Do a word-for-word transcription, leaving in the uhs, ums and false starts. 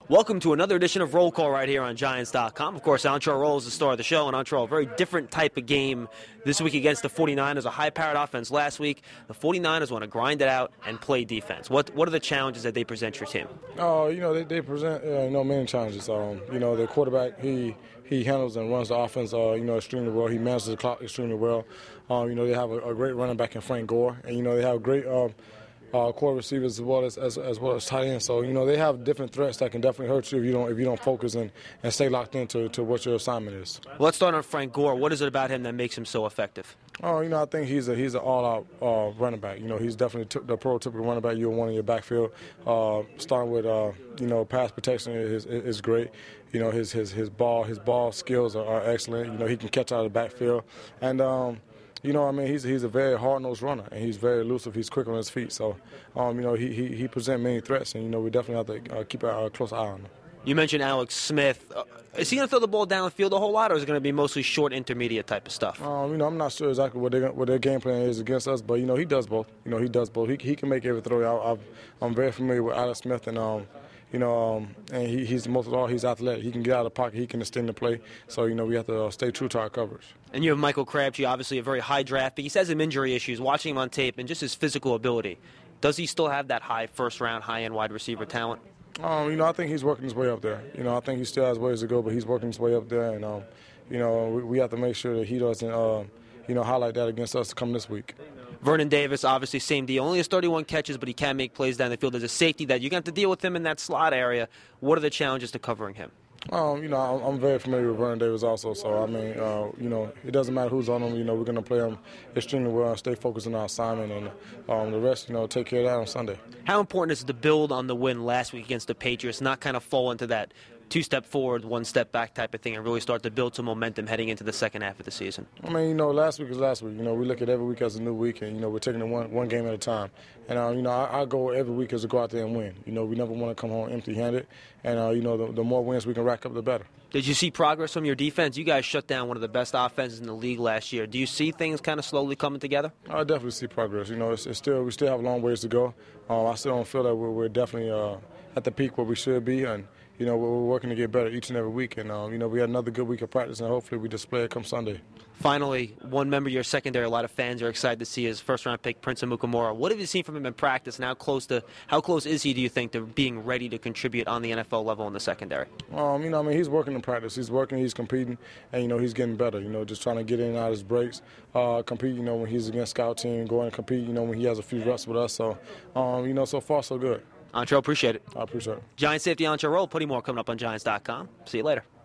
Welcome to another edition of Roll Call right here on Giants dot com. Of course, Antrel Roll is the star of the show, and Antrel, a very different type of game this week against the 49ers. A high-powered offense last week. The 49ers want to grind it out and play defense. What what are the challenges that they present your team? Oh, uh, you know, they, they present, uh, you know, many challenges. Um, you know, the quarterback, he he handles and runs the offense, uh, you know, extremely well. He manages the clock extremely well. Um, you know, they have a, a great running back in Frank Gore, and, you know, they have great um, Uh, core receivers as well as, as as well as tight ends. So you know they have different threats that can definitely hurt you if you don't if you don't focus and, and stay locked into to what your assignment is. Well, let's start on Frank Gore. What is it about him that makes him so effective? Oh, you know I think he's a he's an all-out uh, running back. You know he's definitely t- the prototypical running back you want in your backfield. Uh, starting with uh, you know pass protection is is great. You know his his his ball his ball skills are, are excellent. You know he can catch out of the backfield and. Um, You know, I mean, he's he's a very hard-nosed runner, and he's very elusive. He's quick on his feet. So, um, you know, he he, he presents many threats, and, you know, we definitely have to uh, keep a, a close eye on him. You mentioned Alex Smith. Uh, is he going to throw the ball down the field a whole lot, or is it going to be mostly short, intermediate type of stuff? Um, you know, I'm not sure exactly what, they, what their game plan is against us, but, you know, he does both. You know, he does both. He, he can make every throw. I, I've, I'm very familiar with Alex Smith, and, um, you know, um, and he, he's most of all, he's athletic. He can get out of the pocket. He can extend the play. So, you know, we have to uh, stay true to our coverage. And you have Michael Crabtree, obviously a very high draft pick. He has some injury issues. Watching him on tape and just his physical ability, does he still have that high first-round, high-end wide receiver talent? Um, you know, I think he's working his way up there. You know, I think he still has ways to go, but he's working his way up there. And, um, you know, we, we have to make sure that he doesn't, uh, you know, highlight that against us to come this week. Vernon Davis, obviously same deal. Only has thirty-one catches, but he can make plays down the field. There's a safety that you're going to have to deal with him in that slot area. What are the challenges to covering him? Um, you know, I'm very familiar with Vernon Davis also. So, I mean, uh, you know, it doesn't matter who's on him. You know, we're going to play him extremely well and stay focused on our assignment. And um, the rest, you know, take care of that on Sunday. How important is it to build on the win last week against the Patriots, not kind of fall into that two-step forward, one-step back type of thing, and really start to build some momentum heading into the second half of the season? I mean, you know, last week is last week. You know, we look at every week as a new week, and, you know, we're taking it one, one game at a time. And, uh, you know, I, I go every week as to go out there and win. You know, we never want to come home empty-handed. And, uh, you know, the, the more wins we can rack up, the better. Did you see progress from your defense? You guys shut down one of the best offenses in the league last year. Do you see things kind of slowly coming together? I definitely see progress. You know, it's, it's still we still have a long ways to go. Um, I still don't feel that we're, we're definitely uh, at the peak where we should be. And, you know, we're working to get better each and every week. And, uh, you know, we had another good week of practice, and hopefully we display it come Sunday. Finally, one member of your secondary a lot of fans are excited to see is first-round pick Prince Amukamara. What have you seen from him in practice, and how close to how close is he, do you think, to being ready to contribute on the N F L level in the secondary? Um, you know, I mean, he's working in practice. He's working, he's competing, and, you know, he's getting better, you know, just trying to get in and out of his breaks, uh, compete, you know, when he's against scout team, go and compete, you know, when he has a few reps with us. So, um, you know, so far, so good. Antrel, appreciate it. I appreciate it. Giant safety Antrel Roll. Plenty more coming up on Giants dot com. See you later.